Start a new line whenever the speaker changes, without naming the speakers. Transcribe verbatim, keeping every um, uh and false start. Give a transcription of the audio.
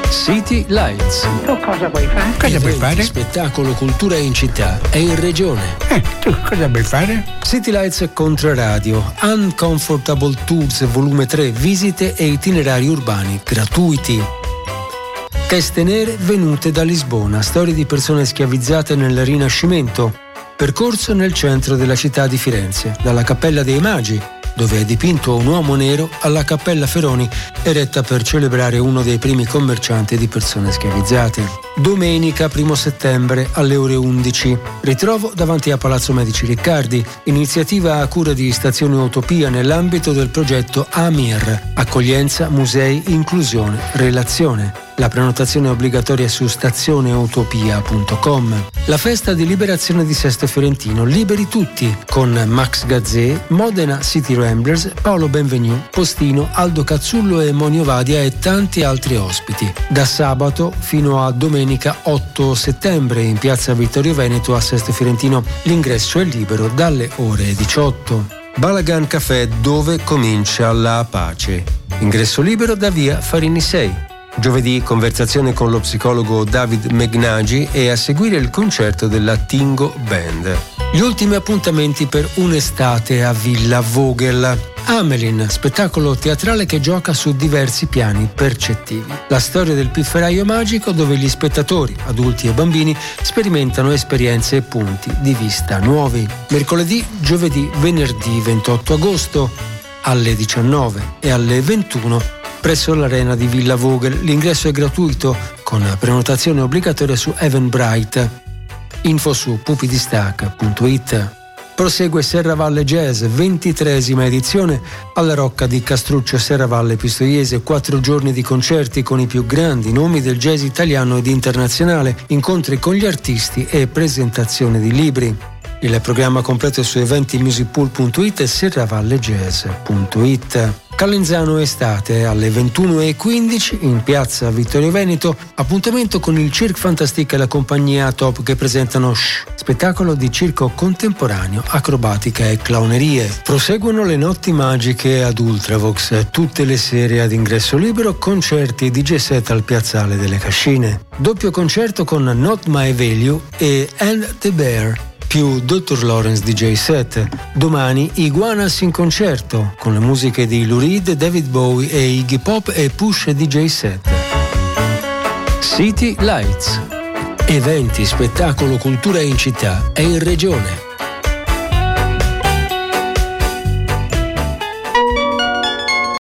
City Lights.
Tu cosa vuoi fare?
Cosa vuoi fare?
Spettacolo, cultura in città e in regione.
Eh, tu cosa vuoi fare?
City Lights Controradio, Uncomfortable Tours volume tre, visite e itinerari urbani gratuiti. Teste nere venute da Lisbona, storie di persone schiavizzate nel Rinascimento. Percorso nel centro della città di Firenze, dalla Cappella dei Magi, dove è dipinto un uomo nero, alla Cappella Feroni, eretta per celebrare uno dei primi commercianti di persone schiavizzate. Domenica primo settembre alle ore undici. Ritrovo davanti a Palazzo Medici Riccardi, iniziativa a cura di Stazione Utopia nell'ambito del progetto AMIR, accoglienza, musei, inclusione, relazione. La prenotazione è obbligatoria su stazioneutopia punto com. La festa di liberazione di Sesto Fiorentino, liberi tutti, con Max Gazzè, Modena City Ramblers, Paolo Benvenu, Postino, Aldo Cazzullo e Monio Vadia e tanti altri ospiti. Da sabato fino a domenica otto settembre in piazza Vittorio Veneto a Sesto Fiorentino. L'ingresso è libero dalle ore diciotto. Balagan Café, dove comincia la pace. Ingresso libero da via Farini sei. Giovedì conversazione con lo psicologo David Megnagi e a seguire il concerto della Tingo Band. Gli ultimi appuntamenti per un'estate a Villa Vogel. Amelin, spettacolo teatrale che gioca su diversi piani percettivi. La storia del pifferaio magico dove gli spettatori, adulti e bambini, sperimentano esperienze e punti di vista nuovi. Mercoledì, giovedì, venerdì ventotto agosto alle diciannove e alle ventuno presso l'arena di Villa Vogel. L'ingresso è gratuito con prenotazione obbligatoria su Eventbrite. Info su pupidistac punto it. Prosegue Serravalle Jazz, ventitreesima edizione alla Rocca di Castruccio Serravalle Pistoiese, quattro giorni di concerti con i più grandi nomi del jazz italiano ed internazionale, incontri con gli artisti e presentazione di libri. Il programma completo su eventimusicpool punto it e serravallegjazz punto it. Calenzano estate alle ventuno e quindici in piazza Vittorio Veneto, appuntamento con il Cirque Fantastique e la compagnia Top che presentano Shh, spettacolo di circo contemporaneo, acrobatica e clownerie. Proseguono le notti magiche ad Ultravox, tutte le sere ad ingresso libero, concerti e D J set al piazzale delle Cascine. Doppio concerto con Not My Value e And the Bear, più dottor Lawrence D J set. Domani Iguanas in concerto con le musiche di Lou Reed, David Bowie e Iggy Pop e Push D J set. City Lights. Eventi, spettacolo, cultura in città e in regione.